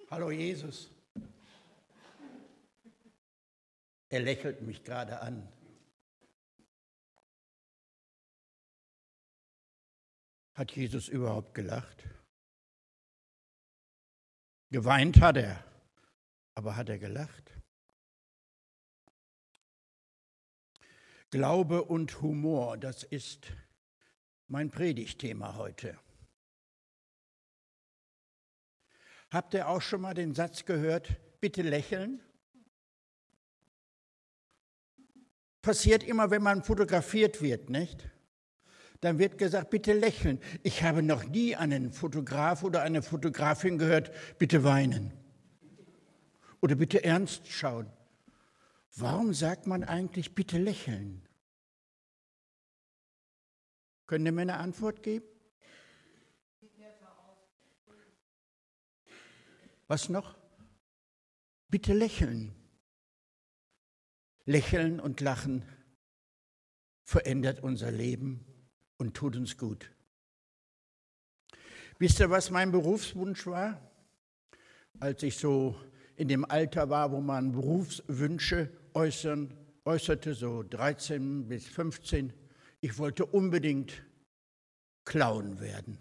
Hallo Jesus. Er lächelt mich gerade an. Hat Jesus überhaupt gelacht? Geweint hat er, aber hat er gelacht? Glaube und Humor, das ist mein Predigtthema heute. Habt ihr auch schon mal den Satz gehört, bitte lächeln? Passiert immer, wenn man fotografiert wird, nicht? Dann wird gesagt, bitte lächeln. Ich habe noch nie einen Fotograf oder eine Fotografin gehört, bitte weinen. Oder bitte ernst schauen. Warum sagt man eigentlich, bitte lächeln? Können Sie mir eine Antwort geben? Was noch? Bitte lächeln. Lächeln und Lachen verändert unser Leben und tut uns gut. Wisst ihr, was mein Berufswunsch war? Als ich so in dem Alter war, wo man Berufswünsche äußerte, so 13 bis 15, ich wollte unbedingt Clown werden.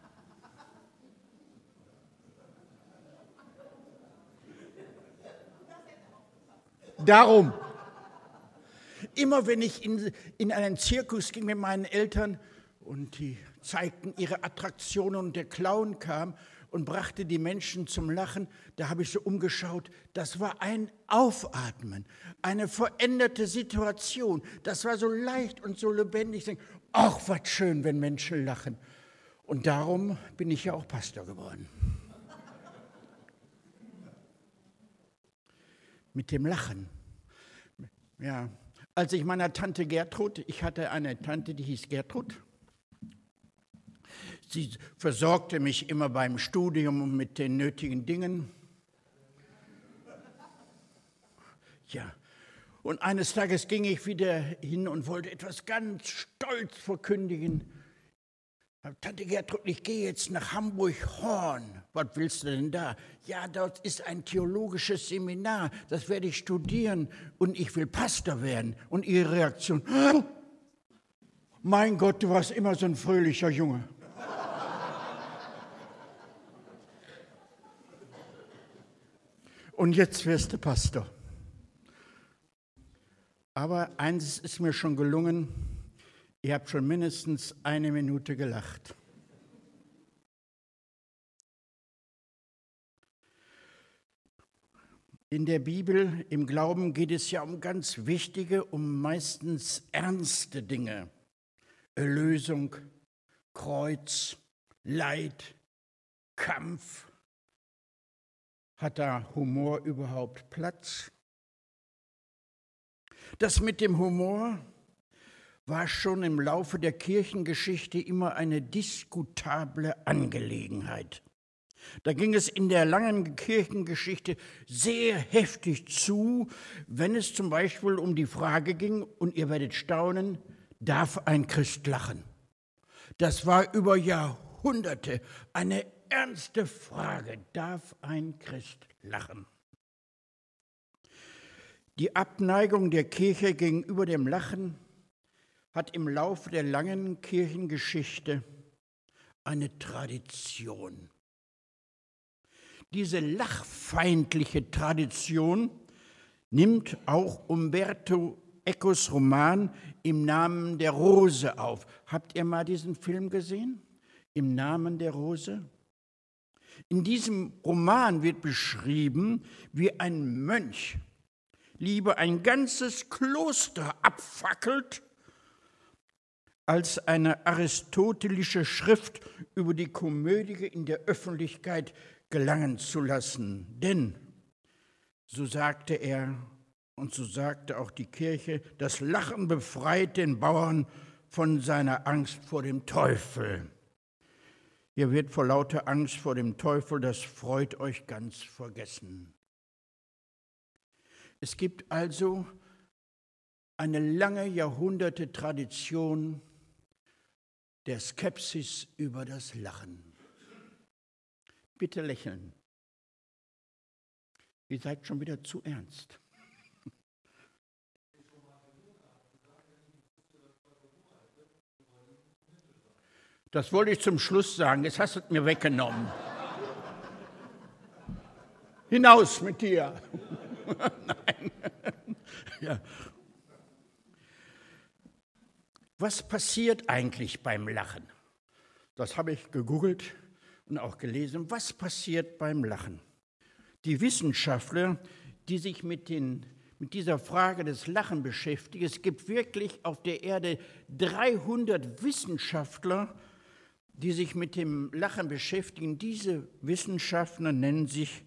Darum, immer wenn ich in einen Zirkus ging mit meinen Eltern und die zeigten ihre Attraktionen und der Clown kam und brachte die Menschen zum Lachen, da habe ich so umgeschaut, das war ein Aufatmen, eine veränderte Situation, das war so leicht und so lebendig. Ich denke, ach, was schön, wenn Menschen lachen. Und darum bin ich ja auch Pastor geworden. Mit dem Lachen. Ja, als ich meiner Tante Gertrud, ich hatte eine Tante, die hieß Gertrud, sie versorgte mich immer beim Studium mit den nötigen Dingen. Ja, und eines Tages ging ich wieder hin und wollte etwas ganz stolz verkündigen. Tante Gertrud, ich gehe jetzt nach Hamburg-Horn. Was willst du denn da? Ja, dort ist ein theologisches Seminar, das werde ich studieren und ich will Pastor werden. Und ihre Reaktion, mein Gott, du warst immer so ein fröhlicher Junge. Und jetzt wirst du Pastor. Aber eins ist mir schon gelungen, ihr habt schon mindestens 1 Minute gelacht. In der Bibel, im Glauben geht es ja um ganz wichtige, um meistens ernste Dinge. Erlösung, Kreuz, Leid, Kampf. Hat da Humor überhaupt Platz? Das mit dem Humor war schon im Laufe der Kirchengeschichte immer eine diskutable Angelegenheit. Da ging es in der langen Kirchengeschichte sehr heftig zu, wenn es zum Beispiel um die Frage ging, und ihr werdet staunen, darf ein Christ lachen? Das war über Jahrhunderte eine ernste Frage, darf ein Christ lachen? Die Abneigung der Kirche gegenüber dem Lachen hat im Laufe der langen Kirchengeschichte eine Tradition. Diese lachfeindliche Tradition nimmt auch Umberto Ecos Roman Im Namen der Rose auf. Habt ihr mal diesen Film gesehen? Im Namen der Rose? In diesem Roman wird beschrieben, wie ein Mönch lieber ein ganzes Kloster abfackelt, als eine aristotelische Schrift über die Komödie in der Öffentlichkeit gelangen zu lassen. Denn, so sagte er und so sagte auch die Kirche, das Lachen befreit den Bauern von seiner Angst vor dem Teufel. Ihr wird vor lauter Angst vor dem Teufel das Freut euch ganz vergessen. Es gibt also eine lange Jahrhunderte Tradition der Skepsis über das Lachen. Bitte lächeln. Ihr seid schon wieder zu ernst. Das wollte ich zum Schluss sagen, jetzt hast du es mir weggenommen. Hinaus mit dir. Nein. Ja. Was passiert eigentlich beim Lachen? Das habe ich gegoogelt und auch gelesen. Was passiert beim Lachen? Die Wissenschaftler, die sich mit dieser Frage des Lachen beschäftigen, es gibt wirklich auf der Erde 300 Wissenschaftler, die sich mit dem Lachen beschäftigen. Diese Wissenschaftler nennen sich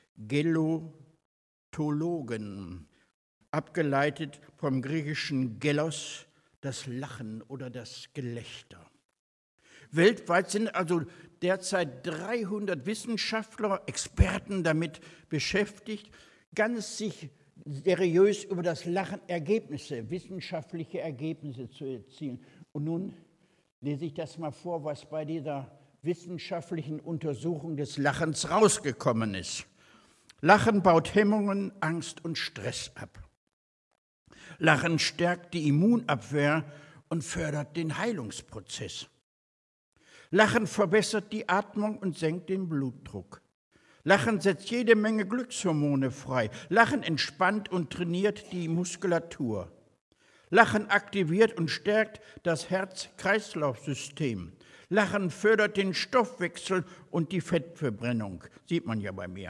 Gelotologen, abgeleitet vom griechischen Gelos, das Lachen oder das Gelächter. Weltweit sind also derzeit 300 Wissenschaftler, Experten damit beschäftigt, ganz sich seriös über das Lachen wissenschaftliche Ergebnisse zu erzielen. Und nun lese ich das mal vor, was bei dieser wissenschaftlichen Untersuchung des Lachens rausgekommen ist. Lachen baut Hemmungen, Angst und Stress ab. Lachen stärkt die Immunabwehr und fördert den Heilungsprozess. Lachen verbessert die Atmung und senkt den Blutdruck. Lachen setzt jede Menge Glückshormone frei. Lachen entspannt und trainiert die Muskulatur. Lachen aktiviert und stärkt das Herz-Kreislauf-System. Lachen fördert den Stoffwechsel und die Fettverbrennung. Sieht man ja bei mir.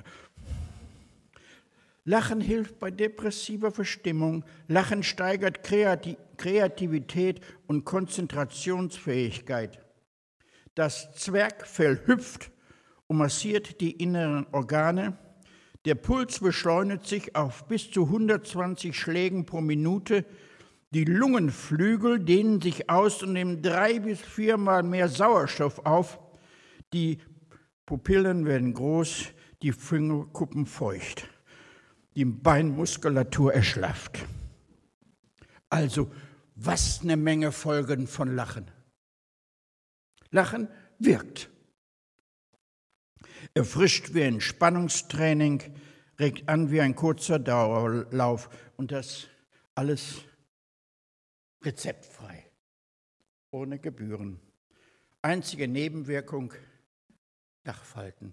Lachen hilft bei depressiver Verstimmung. Lachen steigert Kreativität und Konzentrationsfähigkeit. Das Zwerchfell hüpft und massiert die inneren Organe. Der Puls beschleunigt sich auf bis zu 120 Schlägen pro Minute. Die Lungenflügel dehnen sich aus und nehmen 3 bis 4 Mal mehr Sauerstoff auf. Die Pupillen werden groß, die Fingerkuppen feucht. Die Beinmuskulatur erschlafft. Also, was eine Menge Folgen von Lachen. Lachen wirkt. Erfrischt wie ein Entspannungstraining, regt an wie ein kurzer Dauerlauf und das alles rezeptfrei, ohne Gebühren. Einzige Nebenwirkung, Lachfalten.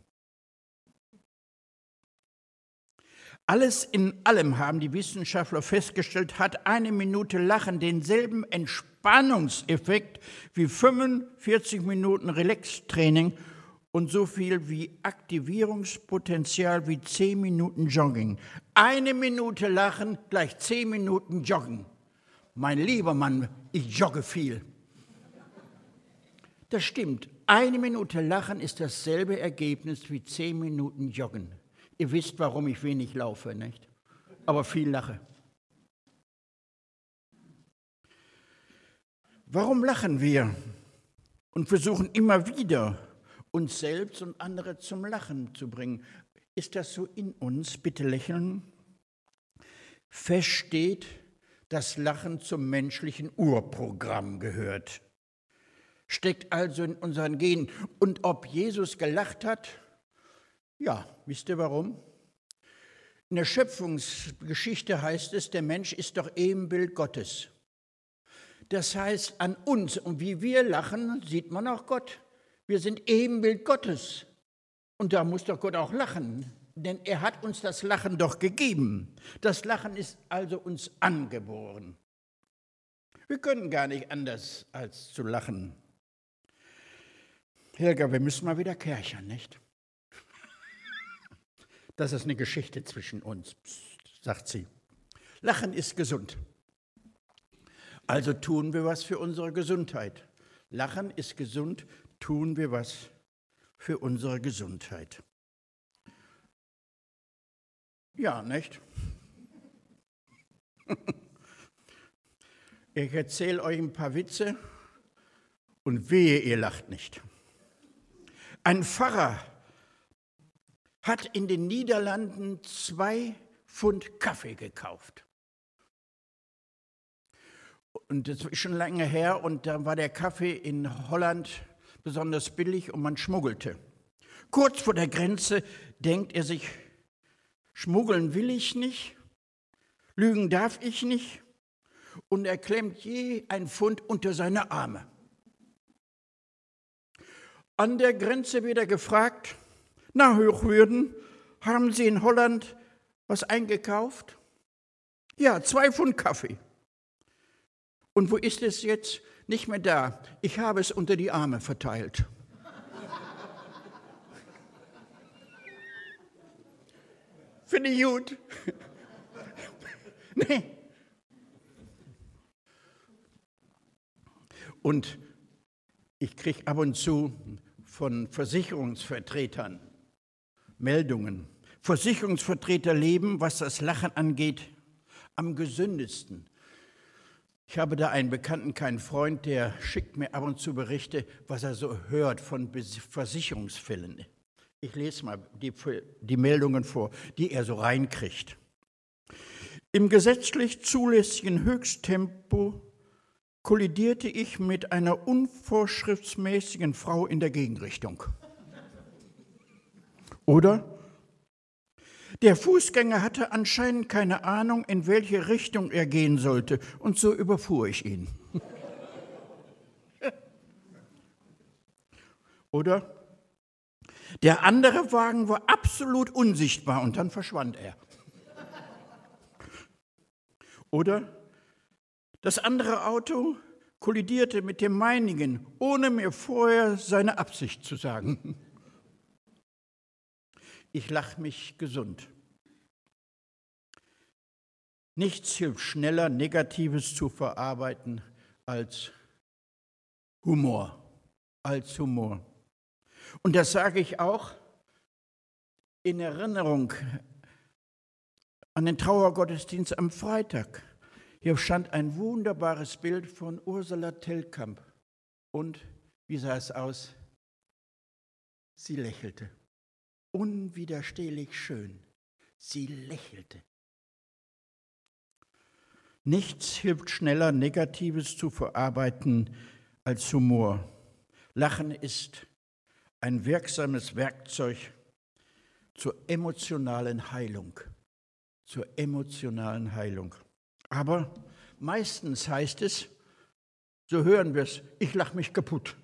Alles in allem haben die Wissenschaftler festgestellt, hat 1 Minute Lachen denselben Entspannungseffekt wie 45 Minuten Relax-Training und so viel wie Aktivierungspotenzial wie 10 Minuten Jogging. 1 Minute Lachen gleich 10 Minuten Joggen. Mein lieber Mann, ich jogge viel. Das stimmt. 1 Minute Lachen ist dasselbe Ergebnis wie 10 Minuten Joggen. Ihr wisst, warum ich wenig laufe, nicht? Aber viel lache. Warum lachen wir und versuchen immer wieder, uns selbst und andere zum Lachen zu bringen? Ist das so in uns? Bitte lächeln. Fest steht, dass Lachen zum menschlichen Urprogramm gehört. Steckt also in unseren Genen. Und ob Jesus gelacht hat? Ja, wisst ihr warum? In der Schöpfungsgeschichte heißt es, der Mensch ist doch Ebenbild Gottes. Das heißt, an uns und wie wir lachen, sieht man auch Gott. Wir sind Ebenbild Gottes. Und da muss doch Gott auch lachen, denn er hat uns das Lachen doch gegeben. Das Lachen ist also uns angeboren. Wir können gar nicht anders als zu lachen. Helga, wir müssen mal wieder kärchern, nicht? Das ist eine Geschichte zwischen uns, sagt sie. Lachen ist gesund. Also tun wir was für unsere Gesundheit. Lachen ist gesund, tun wir was für unsere Gesundheit. Ja, nicht? Ich erzähle euch ein paar Witze und wehe, ihr lacht nicht. Ein Pfarrer hat in den Niederlanden 2 Pfund Kaffee gekauft. Und das ist schon lange her und da war der Kaffee in Holland besonders billig und man schmuggelte. Kurz vor der Grenze denkt er sich, Schmuggeln will ich nicht, lügen darf ich nicht und er klemmt je ein Pfund unter seine Arme. An der Grenze wird er gefragt, na Hochwürden, haben Sie in Holland was eingekauft? Ja, 2 Pfund Kaffee. Und wo ist es jetzt? Nicht mehr da. Ich habe es unter die Arme verteilt. Finde ich gut. Nee. Und ich kriege ab und zu von Versicherungsvertretern Meldungen. Versicherungsvertreter leben, was das Lachen angeht, am gesündesten. Ich habe da einen Bekannten, keinen Freund, der schickt mir ab und zu Berichte, was er so hört von Versicherungsfällen. Ich lese mal die Meldungen vor, die er so reinkriegt. Im gesetzlich zulässigen Höchsttempo kollidierte ich mit einer unvorschriftsmäßigen Frau in der Gegenrichtung. Oder? Der Fußgänger hatte anscheinend keine Ahnung, in welche Richtung er gehen sollte, und so überfuhr ich ihn. Oder? Der andere Wagen war absolut unsichtbar und dann verschwand er. Oder? Das andere Auto kollidierte mit dem meinigen, ohne mir vorher seine Absicht zu sagen. Ich lache mich gesund. Nichts hilft schneller, Negatives zu verarbeiten als Humor. Und das sage ich auch in Erinnerung an den Trauergottesdienst am Freitag. Hier stand ein wunderbares Bild von Ursula Tellkamp. Und wie sah es aus? Sie lächelte. Unwiderstehlich schön. Sie lächelte. Nichts hilft schneller, Negatives zu verarbeiten als Humor. Lachen ist ein wirksames Werkzeug zur emotionalen Heilung. Aber meistens heißt es, so hören wir es, ich lache mich kaputt.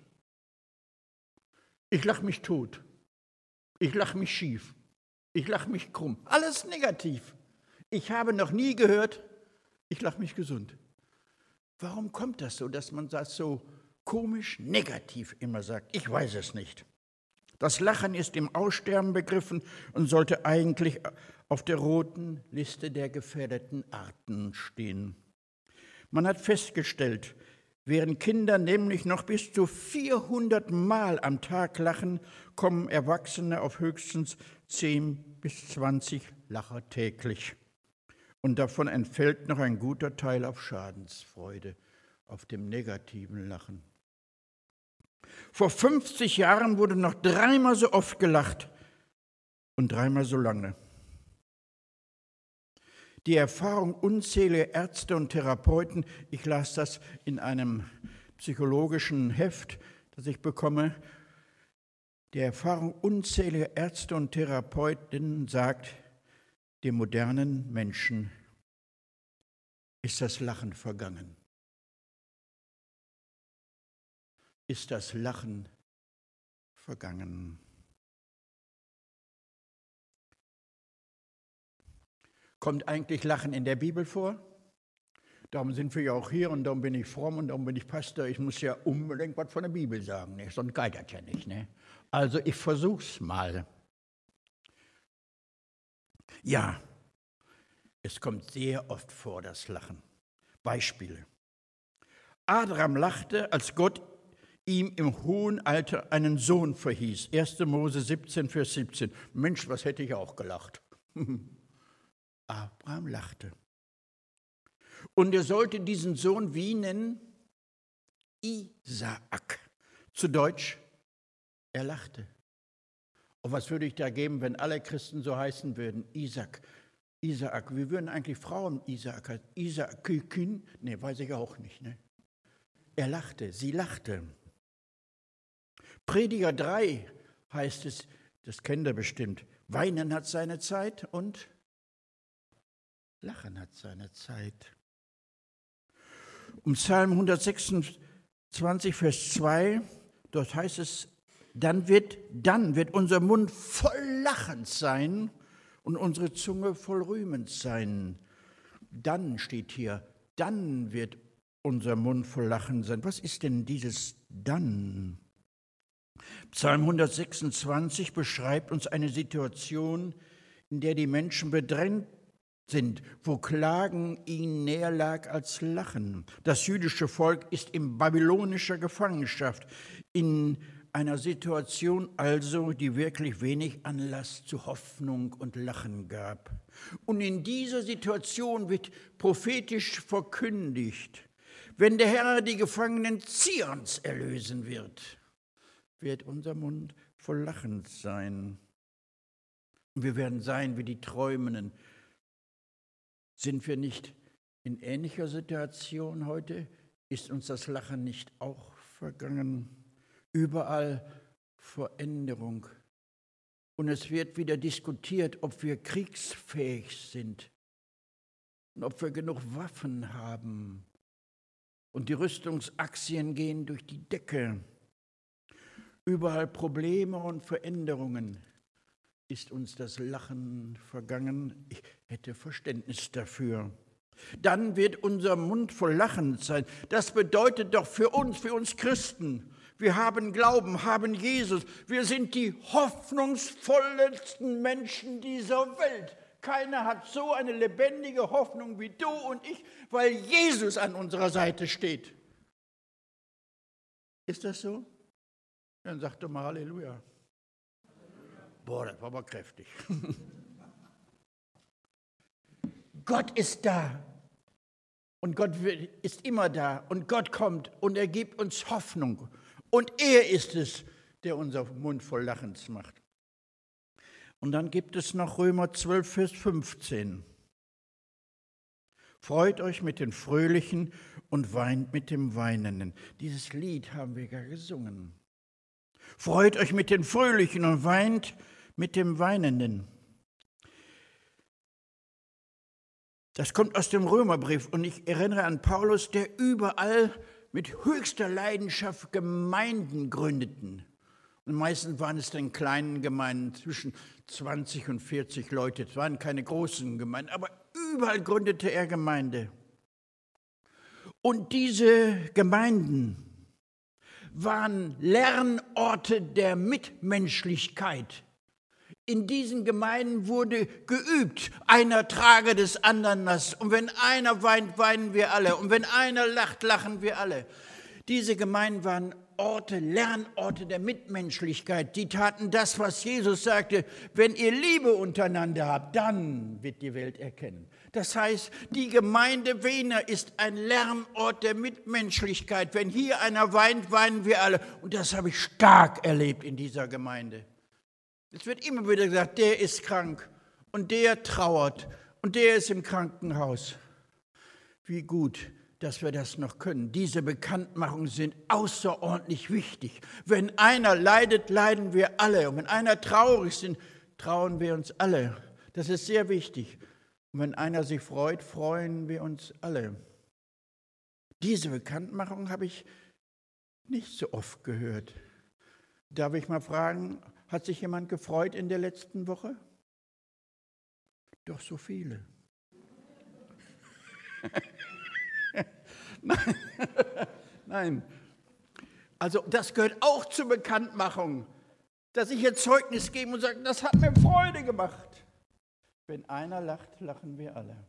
Ich lache mich tot. Ich lache mich schief. Ich lache mich krumm. Alles negativ. Ich habe noch nie gehört, ich lache mich gesund. Warum kommt das so, dass man das so komisch negativ immer sagt? Ich weiß es nicht. Das Lachen ist im Aussterben begriffen und sollte eigentlich auf der roten Liste der gefährdeten Arten stehen. Man hat festgestellt, während Kinder nämlich noch bis zu 400 Mal am Tag lachen, kommen Erwachsene auf höchstens 10 bis 20 Lacher täglich. Und davon entfällt noch ein guter Teil auf Schadensfreude, auf dem negativen Lachen. Vor 50 Jahren wurde noch 3-mal so oft gelacht und 3-mal so lange. Die Erfahrung unzähliger Ärzte und Therapeuten, ich las das in einem psychologischen Heft, das ich bekomme, die Erfahrung unzähliger Ärzte und Therapeuten sagt, dem modernen Menschen ist das Lachen vergangen. Ist das Lachen vergangen? Kommt eigentlich Lachen in der Bibel vor? Darum sind wir ja auch hier und darum bin ich fromm und darum bin ich Pastor. Ich muss ja unbedingt was von der Bibel sagen, ne? Sonst geht das ja nicht. Ne? Also ich versuch's mal. Ja, es kommt sehr oft vor, das Lachen. Beispiele. Abraham lachte, als Gott ihm im hohen Alter einen Sohn verhieß. 1. Mose 17, Vers 17. Mensch, was hätte ich auch gelacht. Abraham lachte. Und er sollte diesen Sohn wie nennen? Isaak. Zu Deutsch, er lachte. Und was würde ich da geben, wenn alle Christen so heißen würden? Isaak. Wie würden eigentlich Frauen Isaak heißen? Isaakün? Ne, weiß ich auch nicht. Ne? Er lachte, sie lachte. Prediger 3 heißt es, das kennt ihr bestimmt, Weinen hat seine Zeit und Lachen hat seine Zeit. Um Psalm 126, Vers 2, dort heißt es, dann wird unser Mund voll Lachens sein und unsere Zunge voll Rühmens sein. Dann steht hier, dann wird unser Mund voll Lachen sein. Was ist denn dieses dann? Psalm 126 beschreibt uns eine Situation, in der die Menschen bedrängt sind, wo Klagen ihnen näher lag als Lachen. Das jüdische Volk ist in babylonischer Gefangenschaft, in einer Situation also, die wirklich wenig Anlass zu Hoffnung und Lachen gab. Und in dieser Situation wird prophetisch verkündigt, wenn der Herr die Gefangenen Zions erlösen wird unser Mund voll Lachen sein. Und wir werden sein wie die Träumenden. Sind wir nicht in ähnlicher Situation heute? Ist uns das Lachen nicht auch vergangen? Überall Veränderung. Und es wird wieder diskutiert, ob wir kriegsfähig sind und ob wir genug Waffen haben. Und die Rüstungsaktien gehen durch die Decke. Überall Probleme und Veränderungen. Ist uns das Lachen vergangen? Ich hätte Verständnis dafür. Dann wird unser Mund voll Lachen sein. Das bedeutet doch für uns Christen, wir haben Glauben, haben Jesus. Wir sind die hoffnungsvollsten Menschen dieser Welt. Keiner hat so eine lebendige Hoffnung wie du und ich, weil Jesus an unserer Seite steht. Ist das so? Dann sag doch mal Halleluja. Boah, das war aber kräftig. Gott ist da und Gott ist immer da und Gott kommt und er gibt uns Hoffnung und er ist es, der unser Mund voll Lachens macht. Und dann gibt es noch Römer 12, Vers 15. Freut euch mit den Fröhlichen und weint mit dem Weinenden. Dieses Lied haben wir ja gesungen. Freut euch mit den Fröhlichen und weint mit dem Weinenden. Das kommt aus dem Römerbrief und ich erinnere an Paulus, der überall mit höchster Leidenschaft Gemeinden gründeten. Und meistens waren es dann kleine Gemeinden, zwischen 20 und 40 Leute. Es waren keine großen Gemeinden, aber überall gründete er Gemeinde. Und diese Gemeinden waren Lernorte der Mitmenschlichkeit. In diesen Gemeinden wurde geübt, einer trage des anderen Last. Und wenn einer weint, weinen wir alle. Und wenn einer lacht, lachen wir alle. Diese Gemeinden waren Lernorte der Mitmenschlichkeit. Die taten das, was Jesus sagte, wenn ihr Liebe untereinander habt, dann wird die Welt erkennen. Das heißt, die Gemeinde Wehner ist ein Lernort der Mitmenschlichkeit. Wenn hier einer weint, weinen wir alle. Und das habe ich stark erlebt in dieser Gemeinde. Es wird immer wieder gesagt, der ist krank und der trauert und der ist im Krankenhaus. Wie gut, dass wir das noch können. Diese Bekanntmachungen sind außerordentlich wichtig. Wenn einer leidet, leiden wir alle. Und wenn einer traurig ist, trauern wir uns alle. Das ist sehr wichtig. Und wenn einer sich freut, freuen wir uns alle. Diese Bekanntmachung habe ich nicht so oft gehört. Darf ich mal fragen, hat sich jemand gefreut in der letzten Woche? Doch so viele. Nein. Also das gehört auch zur Bekanntmachung, dass ich jetzt Zeugnis gebe und sage, das hat mir Freude gemacht. Wenn einer lacht, lachen wir alle.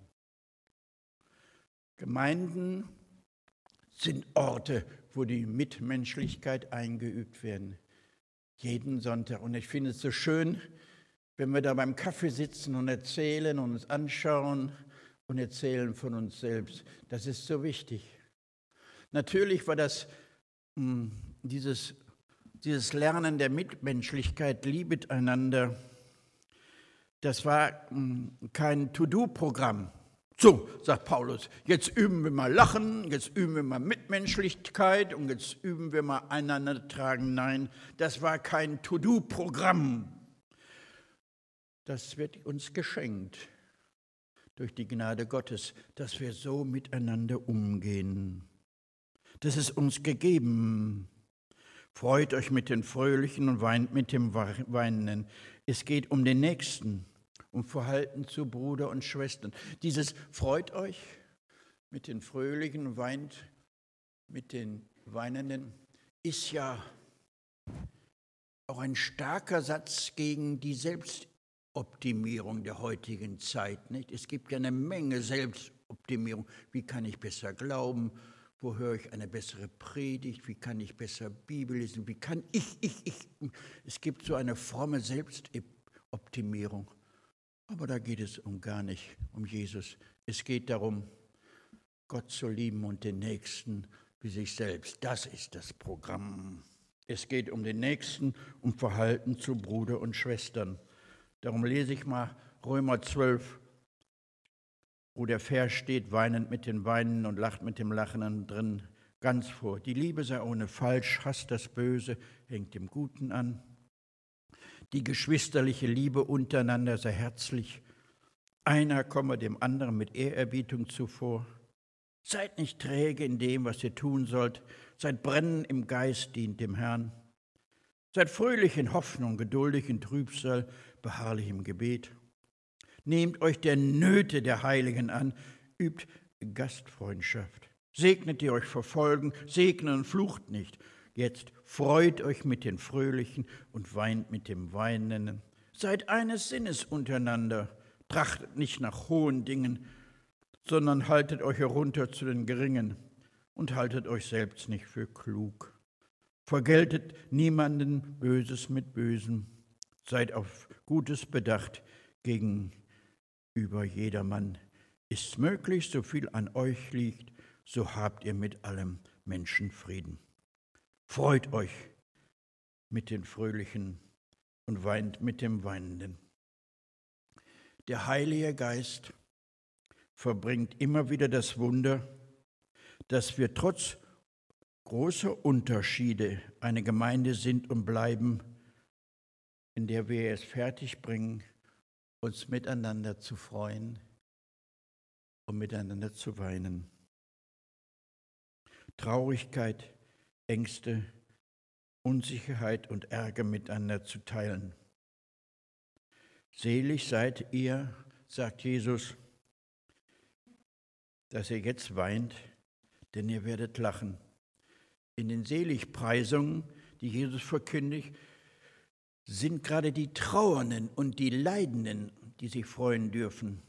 Gemeinden sind Orte, wo die Mitmenschlichkeit eingeübt werden. Jeden Sonntag. Und ich finde es so schön, wenn wir da beim Kaffee sitzen und erzählen und uns anschauen und erzählen von uns selbst. Das ist so wichtig. Natürlich war das dieses Lernen der Mitmenschlichkeit, liebet einander, das war kein To-Do-Programm. So, sagt Paulus, jetzt üben wir mal Lachen, jetzt üben wir mal Mitmenschlichkeit und jetzt üben wir mal einander tragen. Nein, das war kein To-Do-Programm. Das wird uns geschenkt. durch die Gnade Gottes, dass wir so miteinander umgehen. Das ist uns gegeben. Freut euch mit den Fröhlichen und weint mit dem Weinenden. Es geht um den Nächsten, um Verhalten zu Bruder und Schwestern. Dieses freut euch mit den Fröhlichen und weint mit den Weinenden ist ja auch ein starker Satz gegen die Selbstoptimierung der heutigen Zeit. Nicht? Es gibt ja eine Menge Selbstoptimierung. Wie kann ich besser glauben? Wo höre ich eine bessere Predigt? Wie kann ich besser Bibel lesen? Wie kann ich? Es gibt so eine fromme Selbstoptimierung. Aber da geht es gar nicht um Jesus. Es geht darum, Gott zu lieben und den Nächsten wie sich selbst. Das ist das Programm. Es geht um den Nächsten, um Verhalten zu Bruder und Schwestern. Darum lese ich mal Römer 12, wo der Vers steht, weinend mit den Weinenden und lacht mit dem Lachenden drin, ganz vor. Die Liebe sei ohne Falsch, hasst das Böse, hängt dem Guten an. Die geschwisterliche Liebe untereinander sei herzlich. Einer komme dem anderen mit Ehrerbietung zuvor. Seid nicht träge in dem, was ihr tun sollt. Seid brennend im Geist, dient dem Herrn. Seid fröhlich in Hoffnung, geduldig in Trübsal, beharrlich im Gebet. Nehmt euch der Nöte der Heiligen an, übt Gastfreundschaft. Segnet, die euch verfolgen, segnet und flucht nicht. Jetzt freut euch mit den Fröhlichen und weint mit dem Weinenden. Seid eines Sinnes untereinander, trachtet nicht nach hohen Dingen, sondern haltet euch herunter zu den Geringen und haltet euch selbst nicht für klug. Vergeltet niemanden Böses mit Bösem, seid auf Gutes bedacht gegenüber jedermann. Ist's möglich, so viel an euch liegt, so habt ihr mit allem Menschen Frieden. Freut euch mit den Fröhlichen und weint mit dem Weinenden. Der Heilige Geist verbringt immer wieder das Wunder, dass wir trotz großer Unterschiede eine Gemeinde sind und bleiben, in der wir es fertigbringen, uns miteinander zu freuen und miteinander zu weinen. Traurigkeit, Ängste, Unsicherheit und Ärger miteinander zu teilen. Selig seid ihr, sagt Jesus, dass ihr jetzt weint, denn ihr werdet lachen. In den Seligpreisungen, die Jesus verkündigt, sind gerade die Trauernden und die Leidenden, die sich freuen dürfen.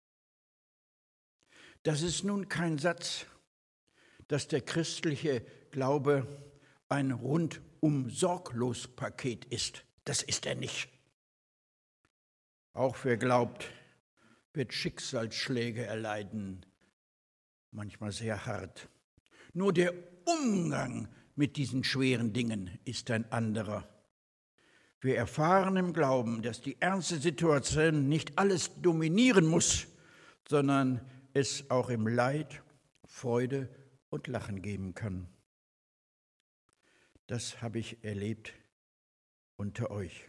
Das ist nun kein Satz, dass der christliche Glaube ein rundum sorglos Paket ist. Das ist er nicht. Auch wer glaubt, wird Schicksalsschläge erleiden, manchmal sehr hart. Nur der Umgang mit diesen schweren Dingen ist ein anderer. Wir erfahren im Glauben, dass die ernste Situation nicht alles dominieren muss, sondern es auch im Leid Freude und Lachen geben kann. Das habe ich erlebt unter euch.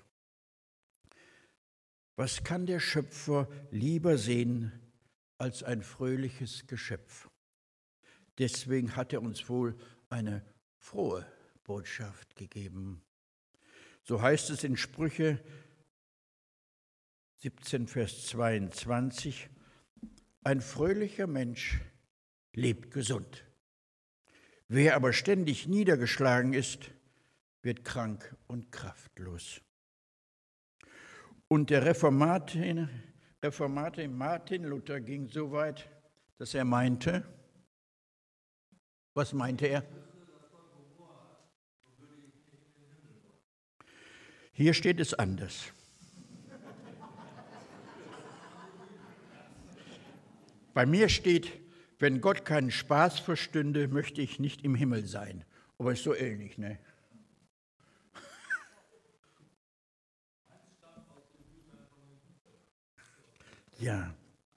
Was kann der Schöpfer lieber sehen als ein fröhliches Geschöpf? Deswegen hat er uns wohl eine frohe Botschaft gegeben. So heißt es in Sprüche 17, Vers 22, ein fröhlicher Mensch lebt gesund. Wer aber ständig niedergeschlagen ist, wird krank und kraftlos. Und der Reformator Martin Luther ging so weit, dass er meinte, was meinte er? Hier steht es anders. Bei mir steht, wenn Gott keinen Spaß verstünde, möchte ich nicht im Himmel sein. Aber ist so ähnlich, ne? Ja.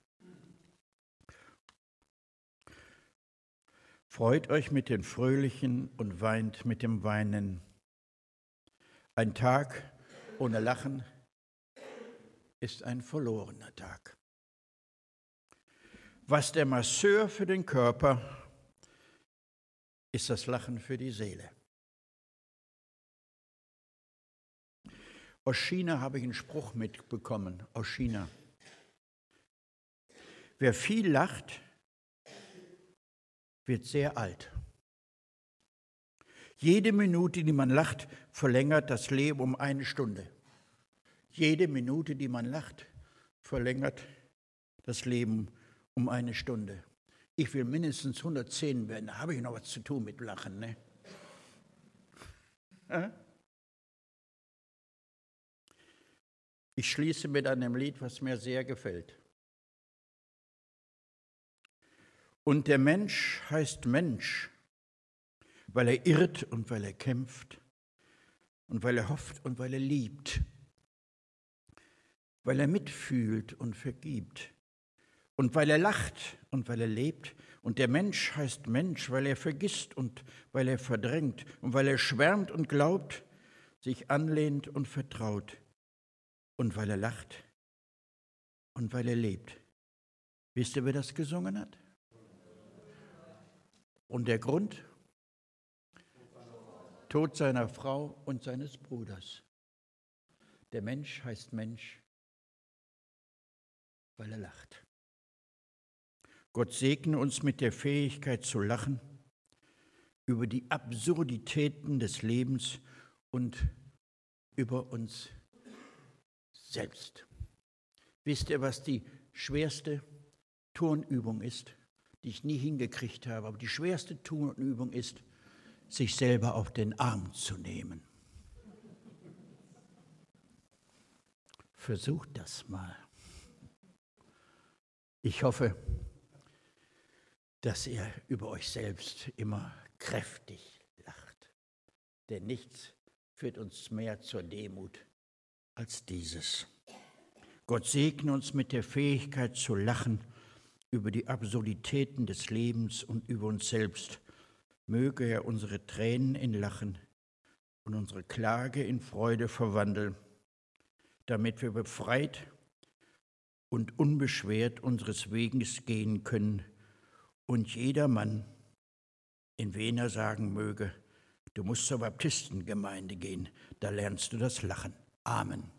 Freut euch mit den Fröhlichen und weint mit dem Weinen. Ein Tag ohne Lachen ist ein verlorener Tag. Was der Masseur für den Körper, ist das Lachen für die Seele. Aus China habe ich einen Spruch mitbekommen, aus China. Wer viel lacht, wird sehr alt. Jede Minute, die man lacht, verlängert das Leben um 1 Stunde. Jede Minute, die man lacht, verlängert das Leben um 1 Stunde. Ich will mindestens 110 werden, da habe ich noch was zu tun mit Lachen. Ne? Ich schließe mit einem Lied, was mir sehr gefällt. Und der Mensch heißt Mensch, weil er irrt und weil er kämpft und weil er hofft und weil er liebt, weil er mitfühlt und vergibt und weil er lacht und weil er lebt. Und der Mensch heißt Mensch, weil er vergisst und weil er verdrängt und weil er schwärmt und glaubt, sich anlehnt und vertraut und weil er lacht und weil er lebt. Wisst ihr, wer das gesungen hat? Und der Grund? Tod seiner Frau und seines Bruders. Der Mensch heißt Mensch, weil er lacht. Gott segne uns mit der Fähigkeit zu lachen über die Absurditäten des Lebens und über uns selbst. Wisst ihr, was die schwerste Turnübung ist, die ich nie hingekriegt habe? Aber die schwerste Turnübung ist, sich selber auf den Arm zu nehmen. Versucht das mal. Ich hoffe, dass ihr über euch selbst immer kräftig lacht. Denn nichts führt uns mehr zur Demut als dieses. Gott segne uns mit der Fähigkeit zu lachen über die Absurditäten des Lebens und über uns selbst. Möge er unsere Tränen in Lachen und unsere Klage in Freude verwandeln, damit wir befreit und unbeschwert unseres Weges gehen können und jedermann, in wen er sagen möge, du musst zur Baptistengemeinde gehen, da lernst du das Lachen. Amen.